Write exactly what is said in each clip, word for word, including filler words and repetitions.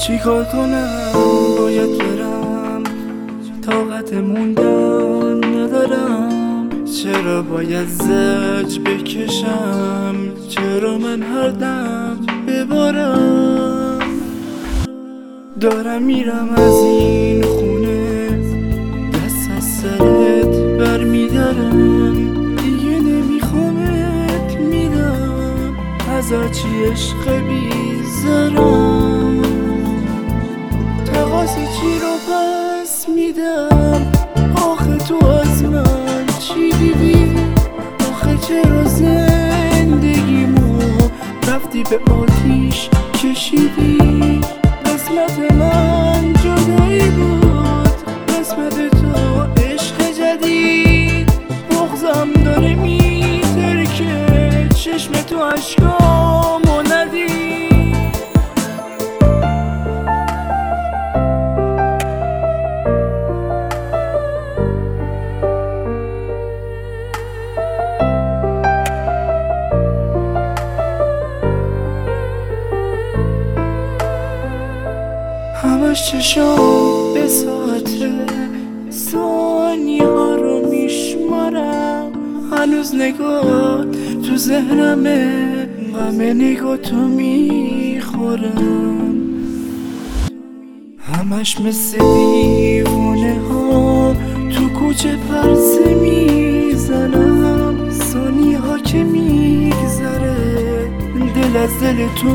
چیکار کنم باید برم، طاقت موندن ندارم. چرا باید زج بکشم، چرا من هر دم ببارم. دارم میرم از این خونه، دست از سرت برمیدارم. دیگه نمیخوامت، میرم ازت چی عشق بیزارم. تقاضی چی رو پس میدم، آخه تو از من چی دیدی؟ آخه چرا زندگیمو رفتی به آتیش کشیدی؟ قسمت من جدایی بود، قسمت تو عشق جدید. بغضم داره میترکه، چشم تو عشقامو ندید. همش چشام به ساعته، ثانیه ها رو میشمارم. هنوز نگاه تو ذهنمه، غم نگاه تو میخورم. همش مثل دیوونه ها تو کوچه پرسه میزنم. ثانیه ها که میگذره دل از دل تو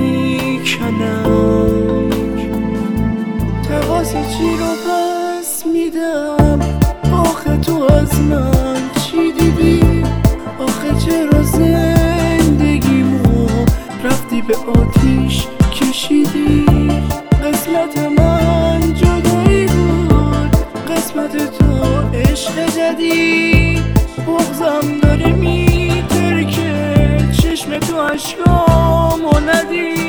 میکنم. تقاضی چی رو پس میدم، آخه تو از من چی دیدی؟ آخه چرا زندگیمو رفتی به آتیش کشیدی؟ قسمت من جدایی بود، قسمت تو عشق جدید. بغضم داره میترکه، چشم تو عشقامو ندید.